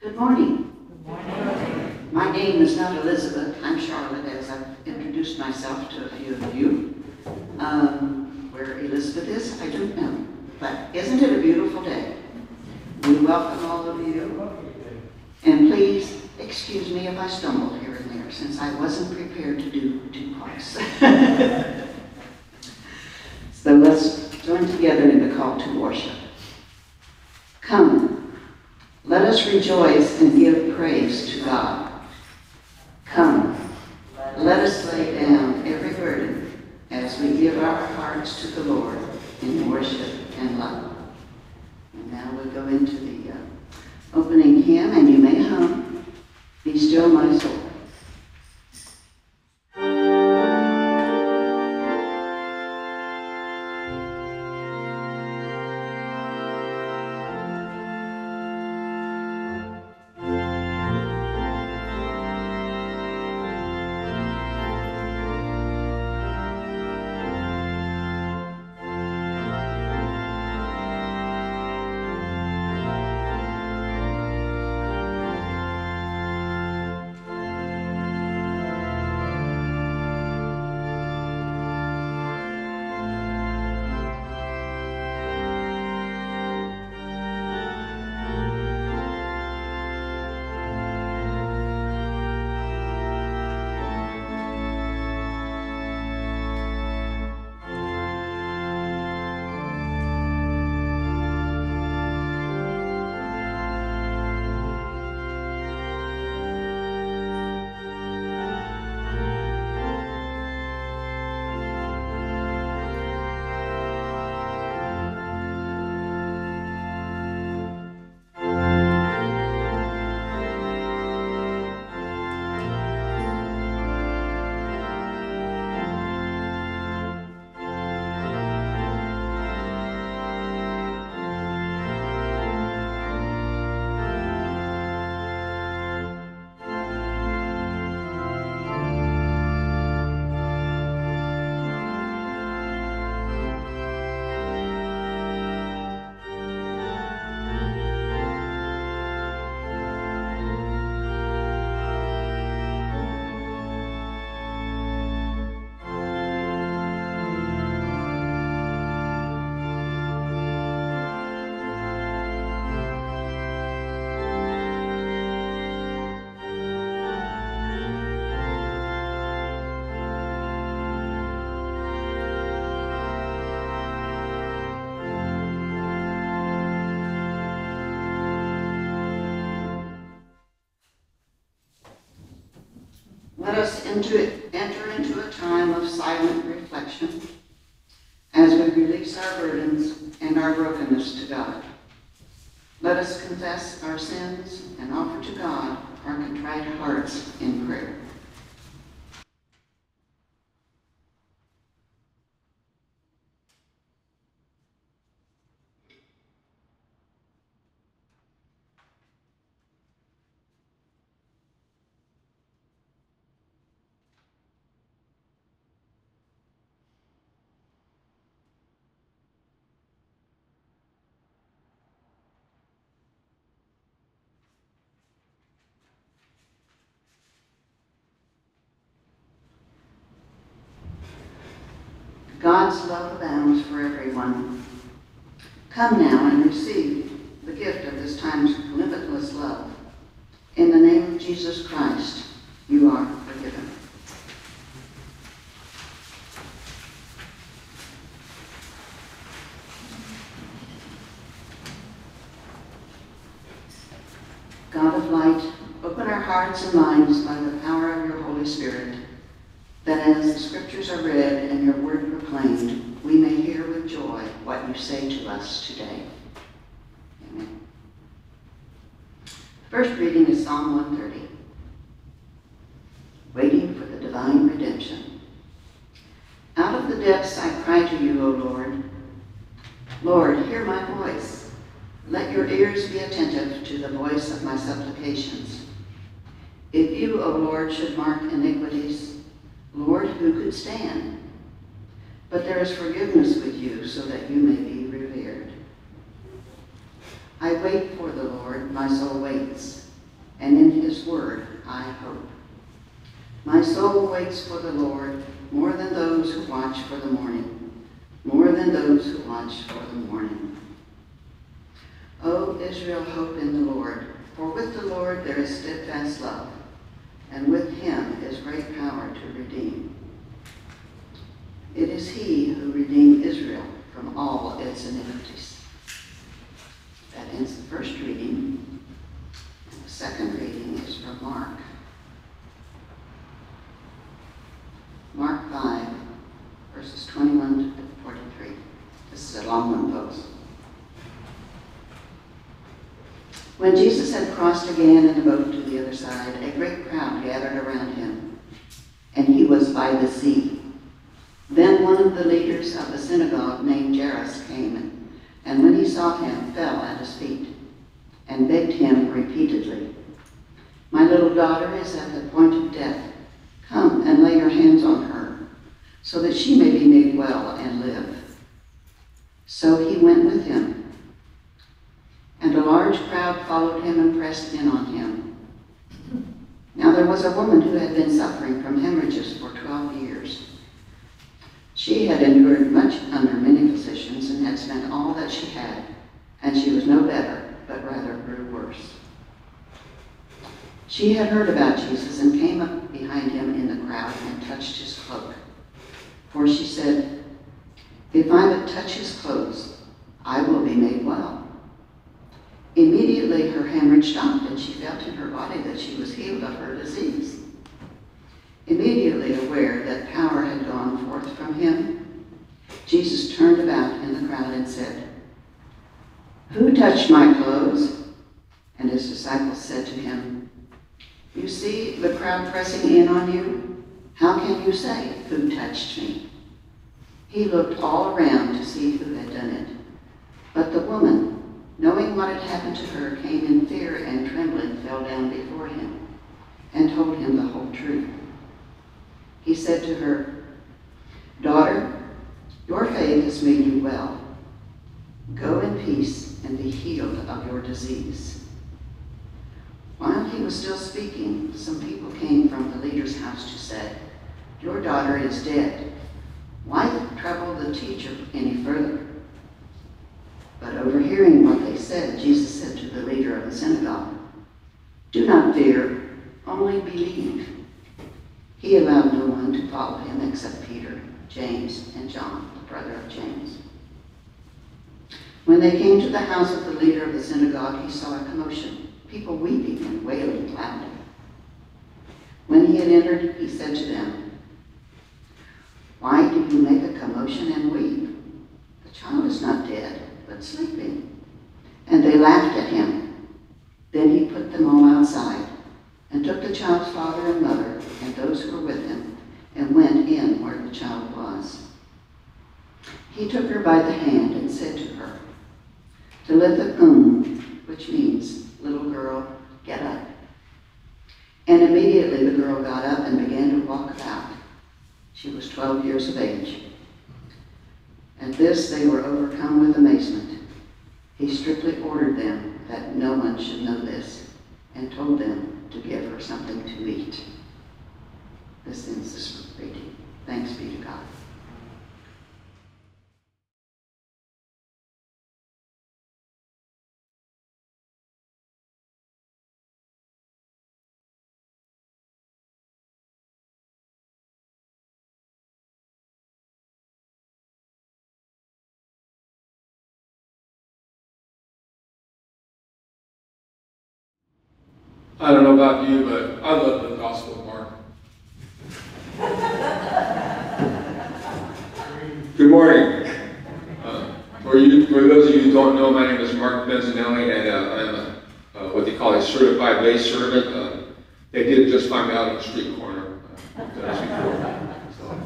Good morning. Good morning. My name is not Elizabeth. I'm Charlotte, as I've introduced myself to a few of you. Where Elizabeth is, I don't know. But isn't it a beautiful day? We welcome all of you. And please excuse me if I stumble here and there, since I wasn't prepared to do two parts. So let's join together in the call to worship. Come, let us rejoice and give praise to God. Come, let us lay down every burden as we give our hearts to the Lord in worship and love. And now we'll go into the opening hymn, and you may hum, Be Still My Soul. Let us enter into a time of silent reflection as we release our burdens and our brokenness to God. Let us confess our sins and offer to God our contrite hearts in prayer. God's love abounds for everyone. Come now and receive the gift of this time's limitless love. In the name of Jesus Christ, you are forgiven. God of light, open our hearts and minds by the power of your Holy Spirit, that as the scriptures are read and your word proclaimed, we may hear with joy what you say to us today. Amen. The first reading is Psalm 130. Waiting for the divine redemption. Out of the depths I cry to you, O Lord. Lord, hear my voice. Let your ears be attentive to the voice of my supplications. If you, O Lord, should mark iniquities, Lord, who could stand? But there is forgiveness with you, so that you may be revered. I wait for the Lord, my soul waits. word I hope. My soul waits for the Lord more than those who watch for the morning, more than those who watch for the morning. O Israel, hope in the Lord, for with the Lord there is steadfast love, and with him is great power to redeem. It is he who redeemed Israel from all its iniquities. That ends the first reading. And the second reading is from Mark. Mark 5, verses 21 to 43. This is a long one, folks. When Jesus had crossed again in the boat to the other side, a great crowd gathered around him, and he was by the sea. Then one of the leaders of the synagogue named Jairus came, and when he saw him, fell at his feet, and begged him repeatedly, "My little daughter is at the point of death. Come and lay your hands on her, so that she may be made well and live." So he went with him, and a large crowd followed him and pressed in on him. Now there was a woman who had been suffering from hemorrhages for 12 years. She had endured much under many physicians and had spent all that she had, and she was no better, but rather grew worse. She had heard about Jesus and came up behind him in the crowd and touched his cloak. For she said, "If I but touch his clothes, I will be made well." Immediately her hemorrhage stopped, and she felt in her body that she was healed of her disease. Immediately aware that power had gone forth from him, Jesus turned about in the crowd and said, "Who touched my clothes?" And his disciples said to him, "You see the crowd pressing in on you? How can you say, 'Who touched me?'" He looked all around to see who had done it. But the woman, knowing what had happened to her, came in fear and trembling, fell down before him, and told him the whole truth. He said to her, "Daughter, your faith has made you well. Go in peace and be healed of your disease." While he was still speaking, some people came from the leader's house to say, "Your daughter is dead. Why trouble the teacher any further?" But overhearing what they said, Jesus said to the leader of the synagogue, "Do not fear, only believe." He allowed no one to follow him except Peter, James, and John, the brother of James. When they came to the house of the leader of the synagogue, he saw a commotion, people weeping and wailing loudly. When he had entered, he said to them, "Why do you make a commotion and weep? The child is not dead, but sleeping." And they laughed at him. Then he put them all outside, and took the child's father and mother and those who were with him, and went in where the child was. He took her by the hand and said to her, "Talitha kum," which means, "Little girl, get up." And immediately the girl got up and began to walk about. She was 12 years of age. At this they were overcome with amazement. He strictly ordered them that no one should know this, and told them to give her something to eat. This ends this reading. Thanks be to God. I don't know about you, but I love the Gospel of Mark. Good morning. For those of you who don't know, my name is Mark Benzanelli, and I'm what they call a certified lay servant. They did just find me out on the street corner. So,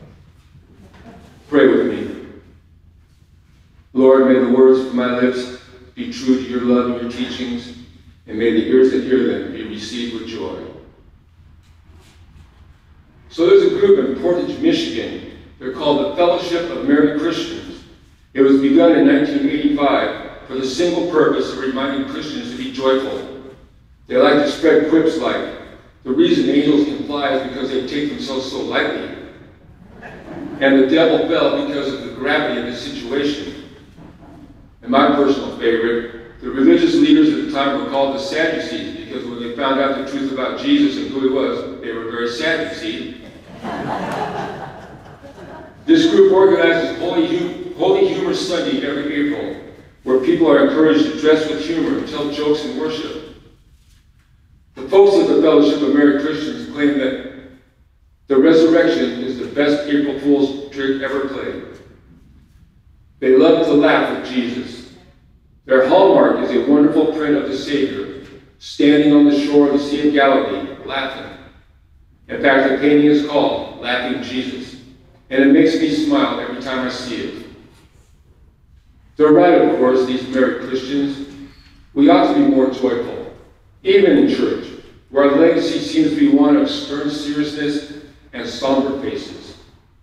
pray with me. Lord, may the words of my lips be true to your love and your teachings, and may the ears that hear them be received with joy. So there's a group in Portage, Michigan. They're called the Fellowship of Married Christians. It was begun in 1985 for the single purpose of reminding Christians to be joyful. They like to spread quips like, the reason angels can fly is because they take themselves so lightly. And the devil fell because of the gravity of the situation. And my personal favorite, the religious leaders at the time were called the Sadducees because when they found out the truth about Jesus and who he was, they were very sad to see. This group organizes Holy Humor Sunday every April, where people are encouraged to dress with humor and tell jokes and worship. The folks of the Fellowship of Merry Christians claim that the resurrection is the best April Fool's trick ever played. They love to laugh with Jesus. Their hallmark is a wonderful print of the Savior standing on the shore of the Sea of Galilee, laughing. In fact, the painting is called Laughing Jesus, and it makes me smile every time I see it. They're right, of course, these Merry Christians. We ought to be more joyful, even in church, where our legacy seems to be one of stern seriousness and somber faces.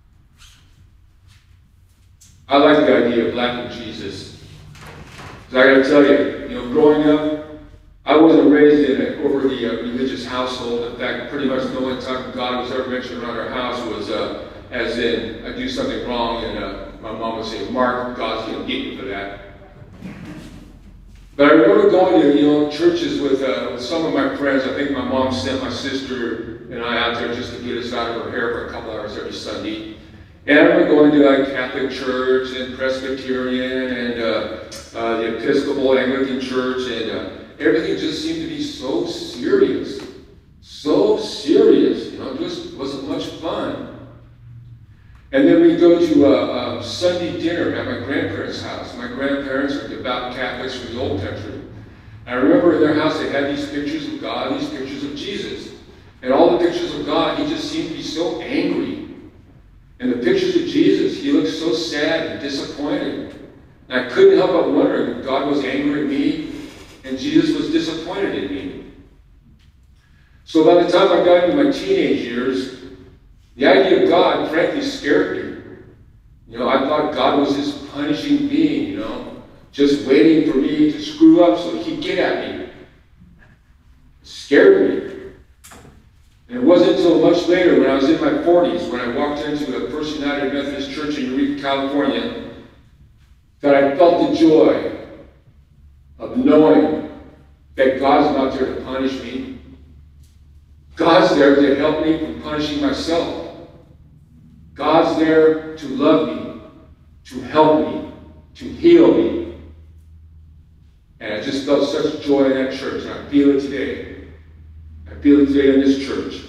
I like the idea of laughing Jesus. Because I gotta tell you, growing up, I wasn't raised in an overly religious household. In fact, pretty much the only time God was ever mentioned around our house was as in I do something wrong, and my mom would say, "Mark, God's gonna get you for that." But I remember going to churches with some of my friends. I think my mom sent my sister and I out there just to get us out of her hair for a couple hours every Sunday. And I remember going to Catholic Church and Presbyterian and the Episcopal Anglican Church, and everything just seemed to be so serious. So serious, it just wasn't much fun. And then we go to a Sunday dinner at my grandparents' house. My grandparents are devout Catholics from the old country. And I remember in their house they had these pictures of God, these pictures of Jesus. And all the pictures of God, he just seemed to be so angry. And the pictures of Jesus, he looked so sad and disappointed. And I couldn't help but wondering if God was angry at me and Jesus was disappointed in me. So by the time I got into my teenage years, the idea of God, frankly, scared me. I thought God was this punishing being, just waiting for me to screw up so he could get at me. It scared me. And it wasn't until much later, when I was in my 40s, when I walked into the First United Methodist Church in Eureka, California, that I felt the joy of knowing that God's not there to punish me. God's there to help me from punishing myself. God's there to love me, to help me, to heal me. And I just felt such joy in that church, and I feel it today. I feel it today in this church.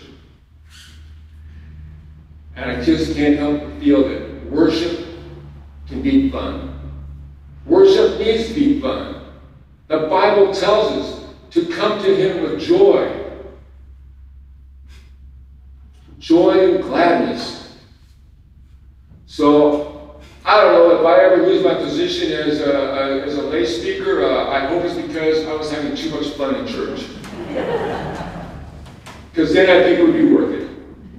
And I just can't help but feel that worship can be fun. Worship needs to be fun. The Bible tells us to come to him with joy. Joy and gladness. So, I don't know, if I ever lose my position as a lay speaker, I hope it's because I was having too much fun in church. Because then I think it would be worth it.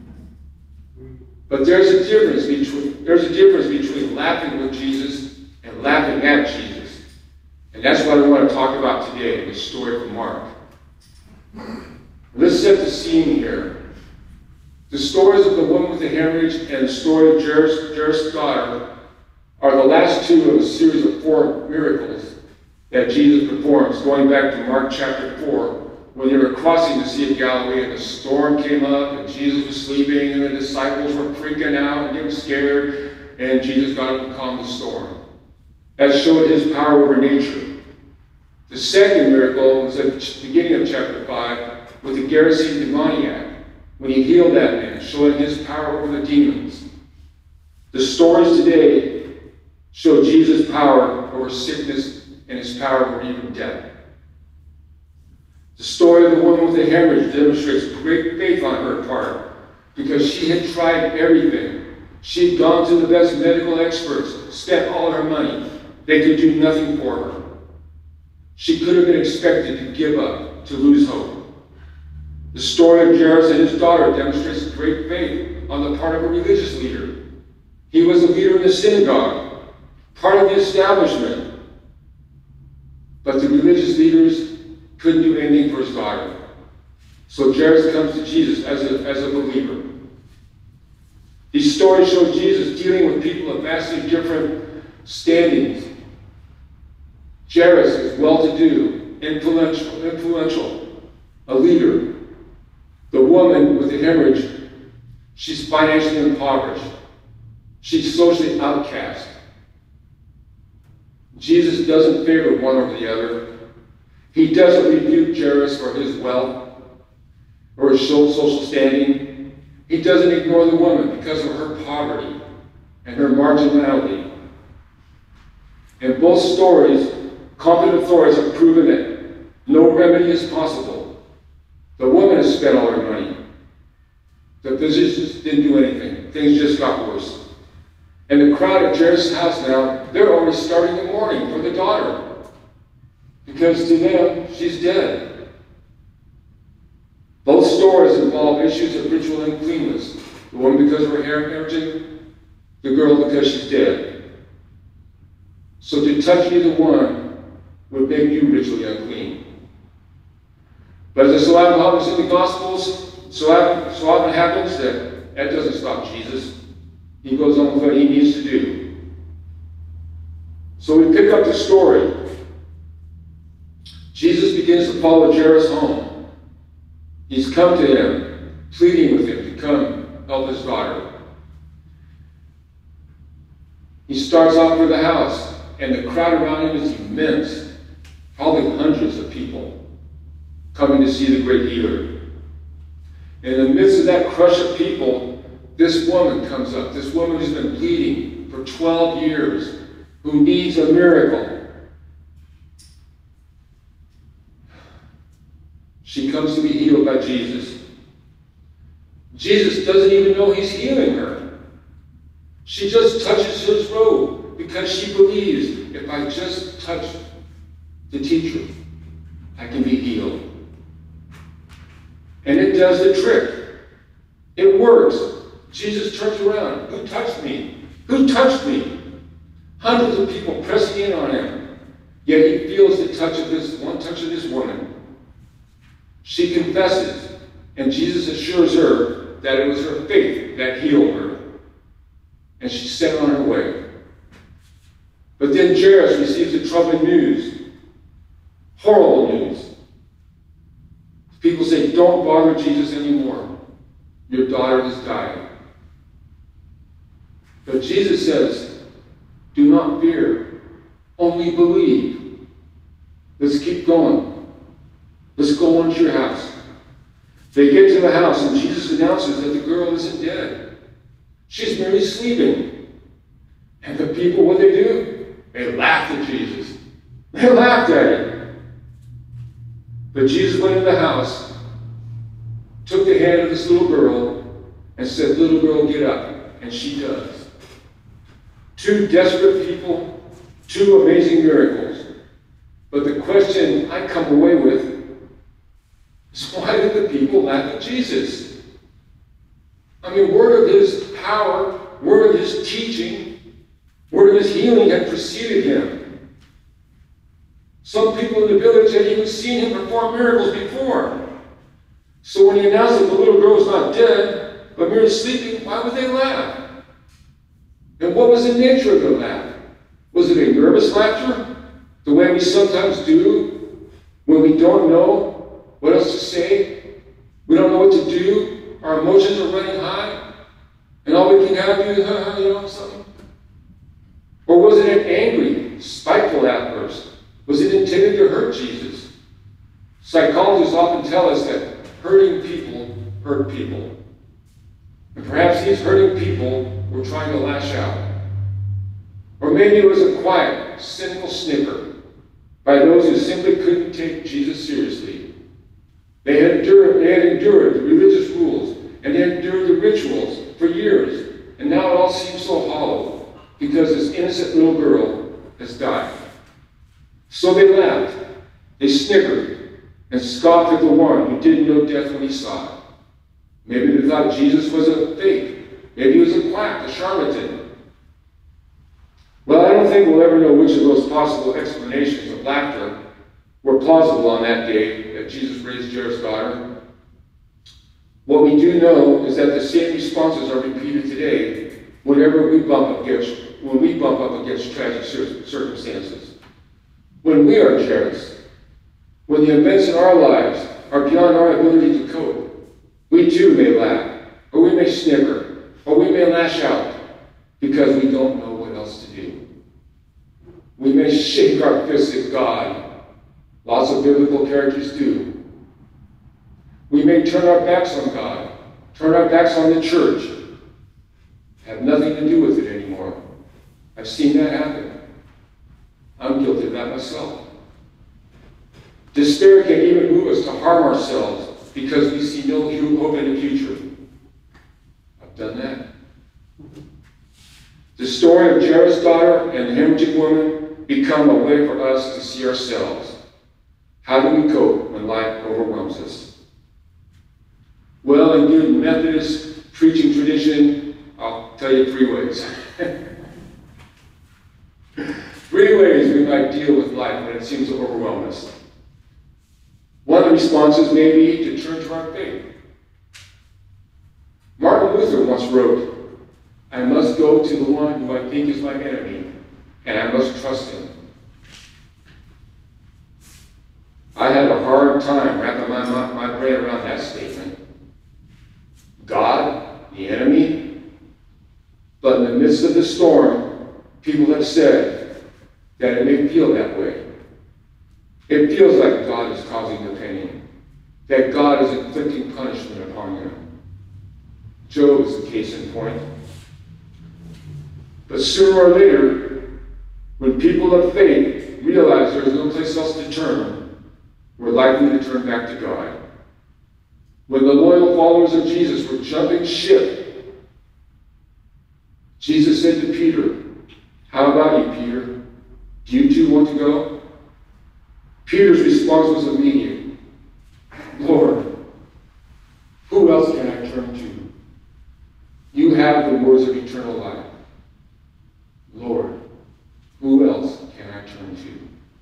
But there's a difference between laughing with Jesus and laughing at Jesus. And that's what I want to talk about today in the story from Mark. Let's set the scene here. The stories of the woman with the hemorrhage and the story of Jairus' daughter are the last two of a series of 4 miracles that Jesus performs, going back to Mark chapter 4, when they were crossing the Sea of Galilee and the storm came up and Jesus was sleeping and the disciples were freaking out and getting scared, and Jesus got up and calmed the storm. That showed his power over nature. The second miracle was at the beginning of chapter 5 with the Gerasene demoniac, when he healed that man, showing his power over the demons. The stories today show Jesus' power over sickness and his power over even death. The story of the woman with the hemorrhage demonstrates great faith on her part because she had tried everything. She had gone to the best medical experts, spent all her money. They could do nothing for her. She could have been expected to give up, to lose hope. The story of Jairus and his daughter demonstrates great faith on the part of a religious leader. He was a leader in the synagogue, part of the establishment. But the religious leaders couldn't do anything for his daughter. So Jairus comes to Jesus as a believer. These stories show Jesus dealing with people of vastly different standings. Jairus is well-to-do, influential, a leader. The woman with the hemorrhage, she's financially impoverished. She's socially outcast. Jesus doesn't favor one over the other. He doesn't rebuke Jairus for his wealth or his social standing. He doesn't ignore the woman because of her poverty and her marginality. In both stories, competent authorities have proven that no remedy is possible. The woman has spent all her money. The physicians didn't do anything. Things just got worse. And the crowd at Jairus' house now, they're already starting the mourning for the daughter. Because to them, she's dead. Both stories involve issues of ritual uncleanness. The woman because of her hemorrhaging, the girl because she's dead. So to touch either one would make you ritually unclean. But as it so often happens in the Gospels, so often happens that doesn't stop Jesus. He goes on with what he needs to do. So we pick up the story. Jesus begins to follow Jairus home. He's come to him, pleading with him to come help his daughter. He starts off with the house, and the crowd around him is immense. Probably hundreds of people coming to see the great healer. In the midst of that crush of people, this woman comes up. This woman who's been bleeding for 12 years, who needs a miracle. She comes to be healed by Jesus. Jesus doesn't even know he's healing her. She just touches his robe because she believes if I just touch the teacher, I can be healed. And it does the trick. It works. Jesus turns around. Who touched me? Who touched me? Hundreds of people pressing in on him. Yet he feels the touch of this woman. She confesses, and Jesus assures her that it was her faith that healed her. And she's sent on her way. But then Jairus receives the troubling news. Horrible news. People say, don't bother Jesus anymore. Your daughter has died. But Jesus says, do not fear. Only believe. Let's keep going. Let's go on to your house. They get to the house, and Jesus announces that the girl isn't dead. She's merely sleeping. And the people, what do? They laughed at Jesus. They laughed at him. But Jesus went into the house, took the hand of this little girl, and said, little girl, get up. And she does. Two desperate people, two amazing miracles. But the question I come away with is, why did the people laugh at Jesus? I mean, word of his power, word of his teaching, word of his healing had preceded him. Some people in the village had even seen him perform miracles before. So when he announced that the little girl was not dead, but merely sleeping, why would they laugh? And what was the nature of the laugh? Was it a nervous laughter, the way we sometimes do when we don't know what else to say? We don't know what to do. Our emotions are running high, and all we can have is, something. Or was it an angry, spiteful outburst? Was it intended to hurt Jesus? Psychologists often tell us that hurting people hurt people. And perhaps these hurting people were trying to lash out. Or maybe it was a quiet, cynical snicker by those who simply couldn't take Jesus seriously. They had endured the religious rules, and they had endured the rituals for years, and now it all seems so hollow because this innocent little girl has died. So they laughed, they snickered, and scoffed at the one who didn't know death when he saw it. Maybe they thought Jesus was a fake. Maybe he was a quack, a charlatan. Well, I don't think we'll ever know which of those possible explanations of laughter were plausible on that day that Jesus raised Jairus' daughter. What we do know is that the same responses are repeated today whenever we bump up against tragic circumstances. When we are Jairus, when the events in our lives are beyond our ability to cope, we too may laugh, or we may snicker, or we may lash out because we don't know what else to do. We may shake our fists at God. Lots of biblical characters do. We may turn our backs on God, turn our backs on the church, have nothing to do with it anymore. I've seen that happen. I'm guilty of that myself. Despair can even move us to harm ourselves because we see no hope in the future. I've done that. The story of Jairus' daughter and the hemorrhaging woman become a way for us to see ourselves. How do we cope when life overwhelms us? Well, in good Methodist preaching tradition, I'll tell you 3 ways. 3 ways we might deal with life when it seems to overwhelm us. One of the responses may be to turn to our faith. Martin Luther once wrote, "I must go to the one who I think is my enemy, and I must trust him." I had a hard time wrapping my brain around that statement. God, the enemy? But in the midst of the storm, people have said that it may feel that way. It feels like God is causing the pain, that God is inflicting punishment upon him. Job is the case in point. But sooner or later, when people of faith realize there is no place else to turn, we're likely to turn back to God. When the loyal followers of Jesus were jumping ship, Jesus said to Peter, "How about you, Peter? Do you too want to go?" Peter's response was immediate. "Lord, who else can I turn to? You have the words of eternal life. Lord, who else can I turn to?"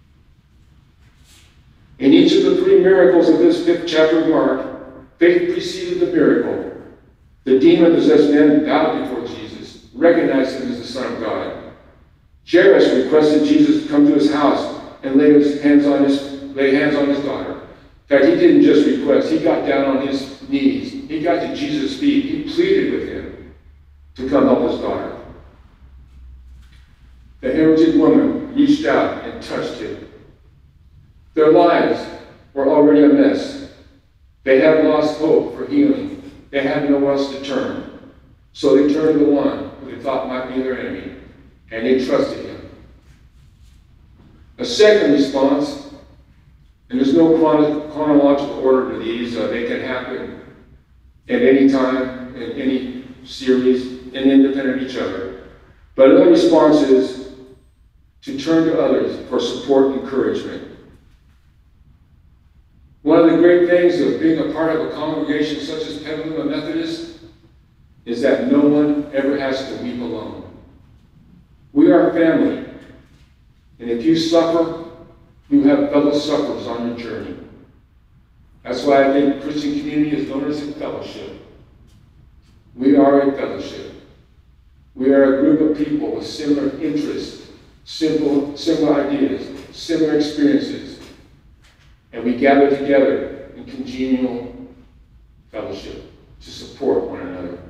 In each of the 3 miracles of this 5th chapter of Mark, faith preceded the miracle. The demon-possessed man bowed before Jesus, recognized him as the Son of God. Jairus requested Jesus to come to his house and lay hands on his daughter. In fact, he didn't just request, he got down on his knees. He got to Jesus' feet. He pleaded with him to come help his daughter. The hemorrhaging woman reached out and touched him. Their lives were already a mess. They had lost hope for healing. They had nowhere else to turn. So they turned to the one who they thought might be their enemy, and they trusted him. A second response, and there's no chronological order to these. They can happen at any time, in any series, and independent of each other. But another response is to turn to others for support and encouragement. One of the great things of being a part of a congregation such as Petaluma Methodist is that no one ever has to weep alone. We are family, and if you suffer, you have fellow sufferers on your journey. That's why I think Christian community is known as a fellowship. We are a fellowship. We are a group of people with similar interests, similar ideas, similar experiences. And we gather together in congenial fellowship to support one another.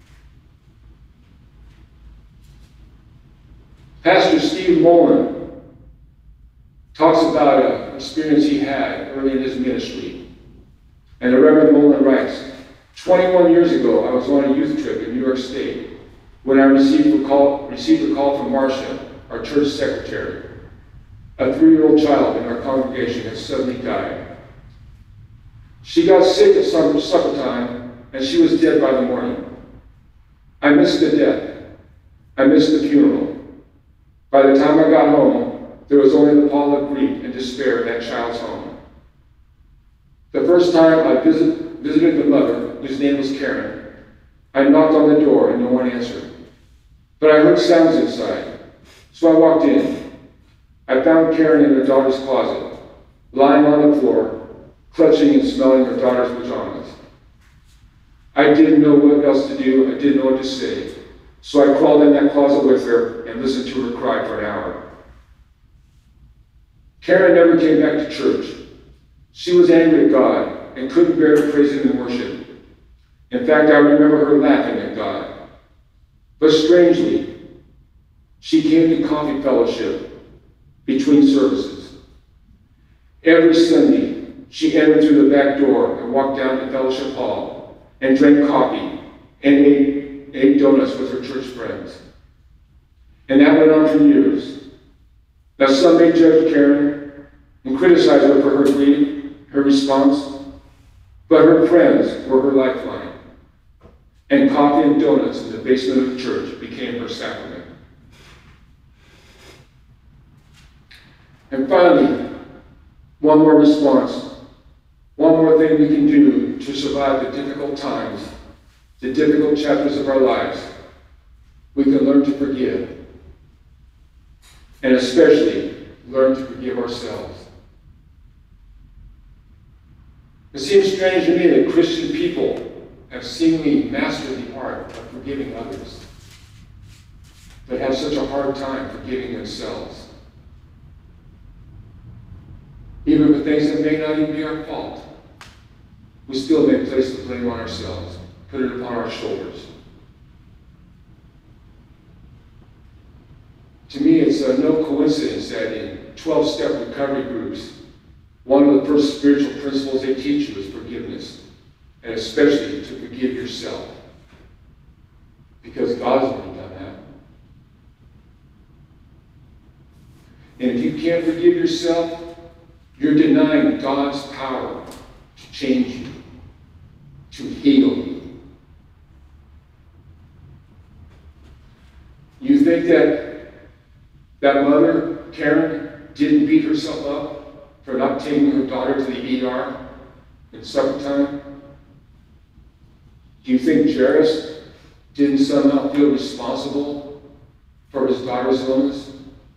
Pastor Steve Mullen talks about an experience he had early in his ministry. And the Reverend Mullen writes, 21 years ago, I was on a youth trip in New York State when I received a call from Marcia, our church secretary. A 3-year-old child in our congregation had suddenly died. She got sick at supper time, and she was dead by the morning. I missed the death. I missed the funeral. By the time I got home, there was only the pall of grief and despair in that child's home. The first time I visited the mother, whose name was Karen, I knocked on the door and no one answered. But I heard sounds inside, so I walked in. I found Karen in her daughter's closet. lying on the floor, clutching and smelling her daughter's pajamas. I didn't know what else to do. I didn't know what to say. So I crawled in that closet with her and listened to her cry for an hour. Karen never came back to church. She was angry at God and couldn't bear to praise Him in worship. In fact, I remember her laughing at God. But strangely, she came to coffee fellowship between services. Every Sunday, she entered through the back door and walked down to Fellowship Hall and drank coffee and ate donuts with her church friends. And that went on for years. Now some may judge Karen and criticize her for her grief, her response, but her friends were her lifeline. And coffee and donuts in the basement of the church became her sacrament. And finally, one more response, one more thing we can do to survive the difficult times, the difficult chapters of our lives. We can learn to forgive. And especially, learn to forgive ourselves. It seems strange to me that Christian people have seemingly mastered the art of forgiving others, but have such a hard time forgiving themselves. Even for things that may not even be our fault, we still may place the blame on ourselves, put it upon our shoulders. To me, it's no coincidence that in 12-step recovery groups, one of the first spiritual principles they teach you is forgiveness, and especially to forgive yourself, because God's already done that. And if you can't forgive yourself, you're denying God's power to change you, to heal you. You think that mother, Karen, didn't beat herself up for not taking her daughter to the ER in supper time? Do you think Jairus didn't somehow feel responsible for his daughter's illness?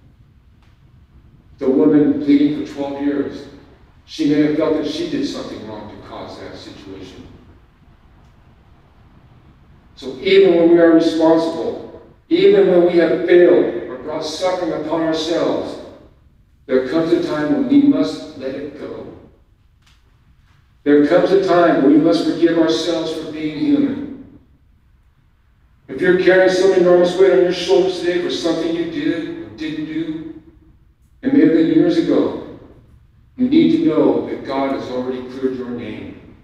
The woman bleeding for 12 years, she may have felt that she did something wrong to cause that situation. So even when we are responsible, even when we have failed or brought suffering upon ourselves, there comes a time when we must let it go. There comes a time when we must forgive ourselves for being human. If you're carrying some enormous weight on your shoulders today for something you did or didn't do, and may have been years ago, you need to know that God has already cleared your name.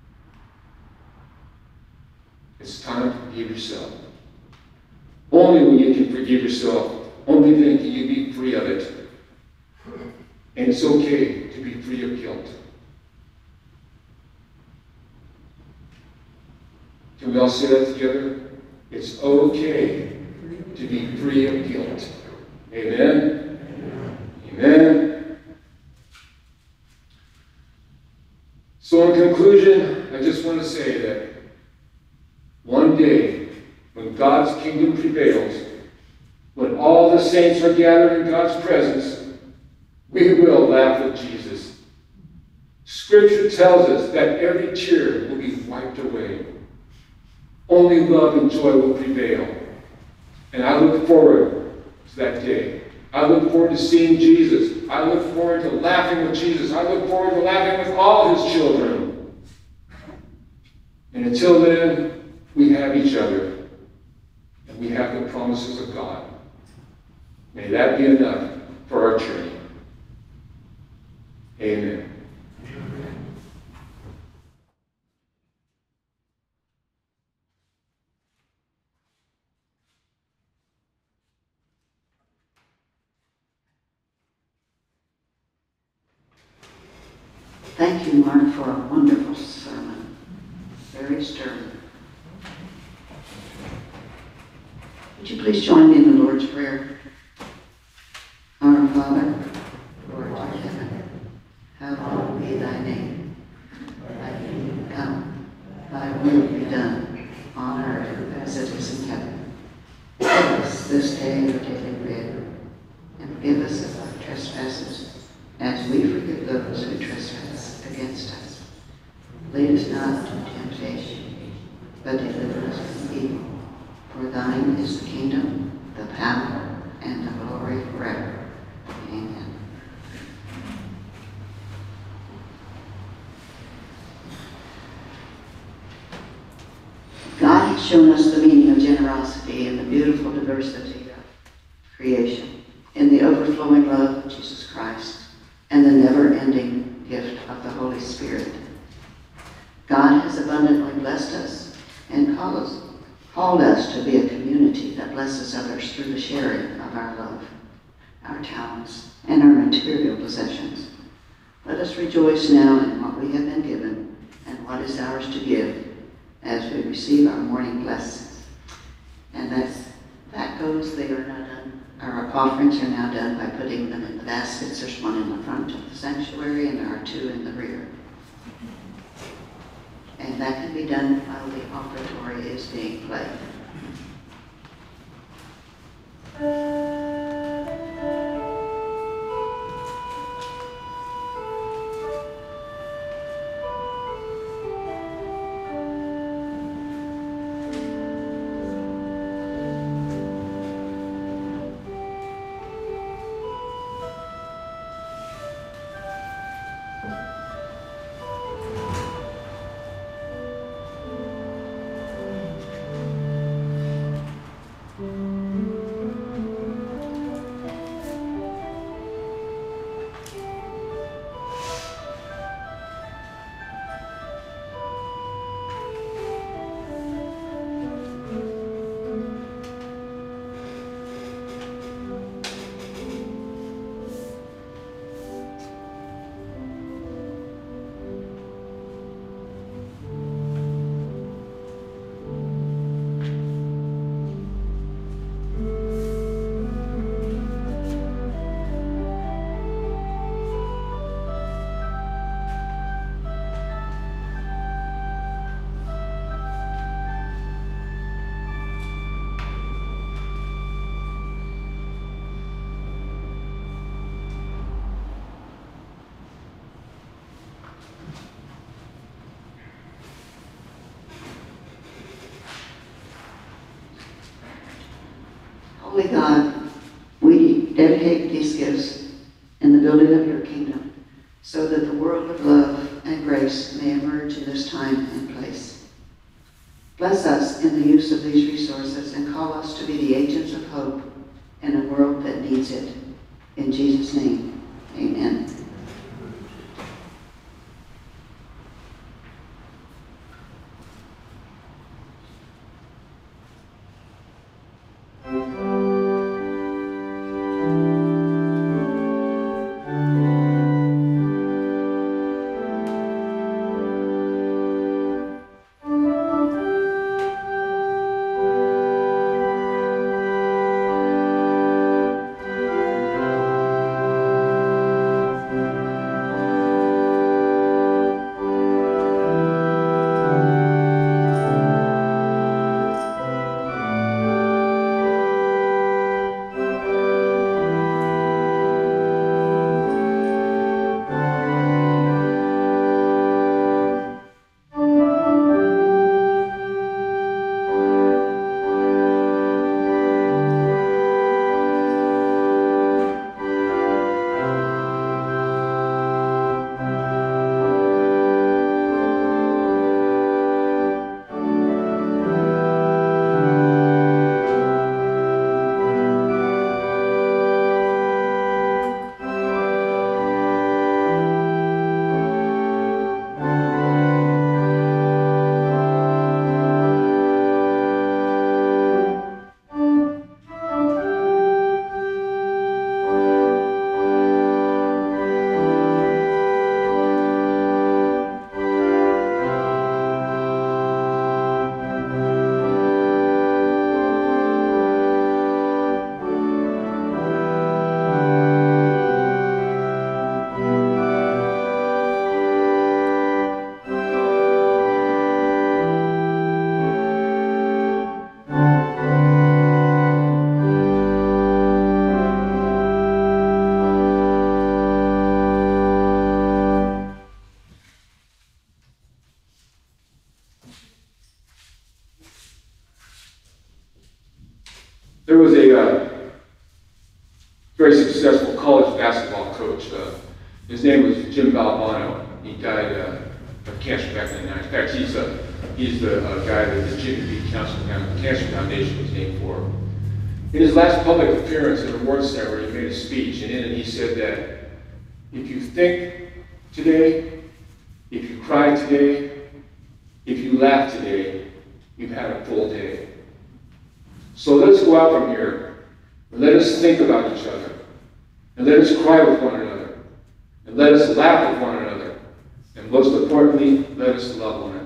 It's time to forgive yourself. Only when you can forgive yourself, only then can you be free of it. And it's okay to be free of guilt. Can we all say that together? It's okay to be free of guilt. Amen? Amen. So in conclusion, I just want to say that one day, when God's kingdom prevails, when all the saints are gathered in God's presence, we will laugh with Jesus. Scripture tells us that every tear will be wiped away. Only love and joy will prevail. And I look forward to that day. I look forward to seeing Jesus. I look forward to laughing with Jesus. I look forward to laughing with all His children. And until then, we have each other. And we have the promises of God. May that be enough for our journey. Amen. Thank you, Mark, for a wonderful sermon. Very stirring. Would you please join me in the Lord's Prayer? Our Father, who art in heaven, hallowed be thy name. Thy kingdom come, thy will be done, on earth as it is in heaven. Give us this day our daily bread, and forgive us of our trespasses, as we forgive those who trespass against us. Lead us not into temptation, but deliver us from evil. For thine is the kingdom, the power, and the glory forever. Amen. God has shown us the meaning of generosity in the beautiful diversity of creation, in the overflowing love of Jesus Christ, and the never-ending gift of the Holy Spirit. God has abundantly blessed us and called us to be a community that blesses others through the sharing of our love, our talents, and our material possessions. Let us rejoice now in what we have been given and what is ours to give as we receive our morning blessings. And that goes, they are now done. Our offerings are now done by putting them in the baskets. There's one in the front of the sanctuary and there are two in the rear. And that can be done while the offertory is being played. Holy God, we dedicate these gifts in the building of your kingdom so that the world of love and grace may emerge in this time and place. Bless us in the use of these resources and call us to be the agents of hope in a world that needs it. In Jesus' name, amen. very successful college basketball coach. His name was Jim Valvano. He died of cancer back in the 90s. In fact, he's the guy that the Jimmy B. Cancer Foundation was named for. In his last public appearance at an awards ceremony, he made a speech, and in it he said that if you think today, if you cry today, if you laugh today, you've had a full day. So let's go out from here, and let us think about each other, and let us cry with one another, and let us laugh with one another, and most importantly, let us love one another.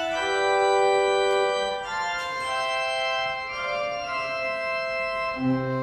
Thank you.